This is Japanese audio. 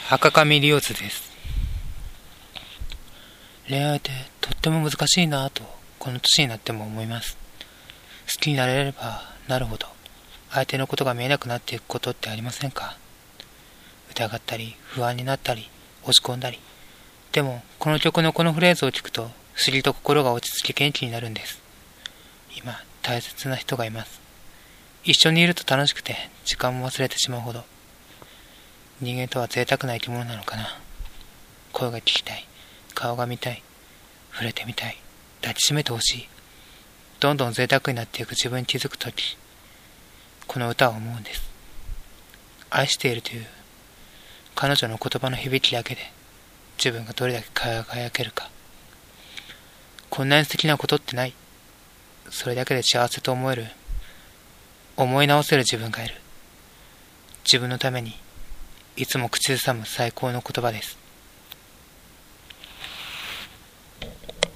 赤髪リオズです。恋愛ってとっても難しいなぁとこの年になっても思います。好きになれればなるほど相手のことが見えなくなっていくことってありませんか？疑ったり不安になったり落ち込んだり。でもこの曲のこのフレーズを聞くと不思議と心が落ち着き元気になるんです。今大切な人がいます。一緒にいると楽しくて時間も忘れてしまうほど。人間とは贅沢な生き物なのかな。声が聞きたい、顔が見たい、触れてみたい、抱きしめてほしい。どんどん贅沢になっていく自分に気づくとき、この歌を思うんです。愛しているという彼女の言葉の響きだけで自分がどれだけ輝けるか。こんなに素敵なことってない。それだけで幸せと思い直せる自分がいる。自分のためにいつも口ずさむ最高の言葉です。